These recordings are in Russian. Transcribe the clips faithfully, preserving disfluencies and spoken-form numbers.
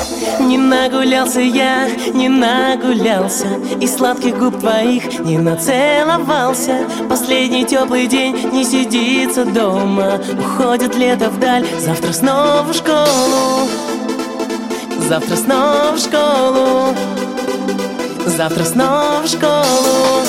Не нагулялся я, не нагулялся, и сладких губ твоих не нацеловался. Последний теплый день не сидится дома, уходит лето вдаль, завтра снова в школу. Завтра снова в школу. Завтра снова в школу.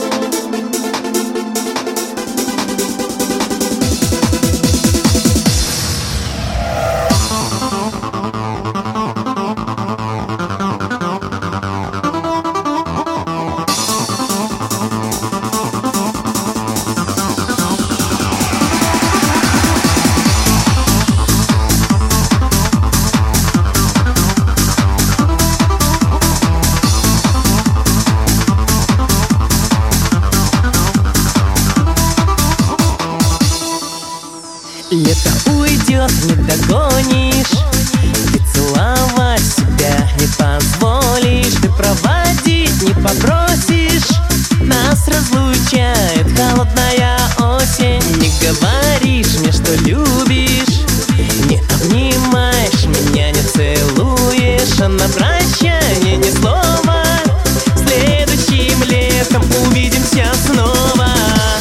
Лето уйдет, не догонишь, ты целовать себя не позволишь, ты проводить не попросишь. Нас разлучает холодная осень. Не говоришь мне, что любишь, не обнимаешь меня, не целуешь, а на прощание ни слова. Следующим летом увидимся снова.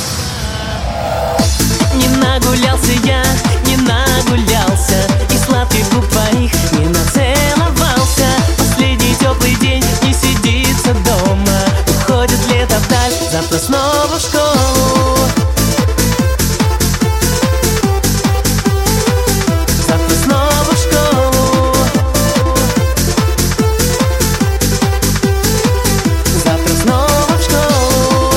Не нагулялся я, не нагулялся, и сладких губ твоих не нацеловался. Последний теплый день не сидится дома, уходит лето вдаль, завтра снова в школу. Завтра снова в школу. Завтра снова в школу.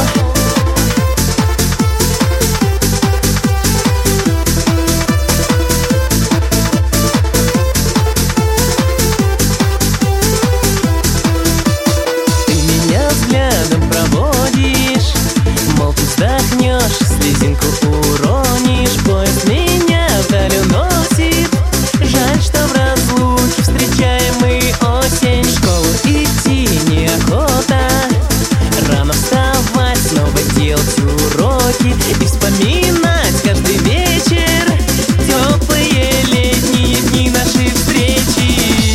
Взглядом проводишь, мол, ты вздохнешь, слезинку уронишь. Поезд меня вдаль уносит, жаль, что в разлуке встречаем мы осень. В школу идти неохота, рано вставать, снова делать уроки и вспоминать каждый вечер теплые летние дни нашей встречи.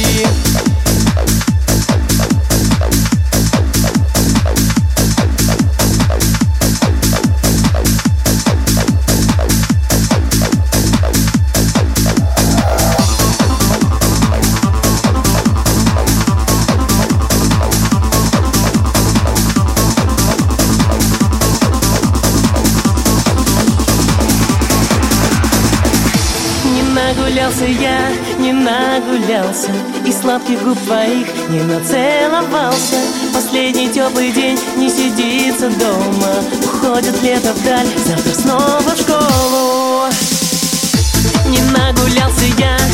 Нагулялся я, не нагулялся, и сладких губ твоих не нацеловался. Последний теплый день не сидится дома, уходит лето вдаль, завтра снова в школу. Не нагулялся я,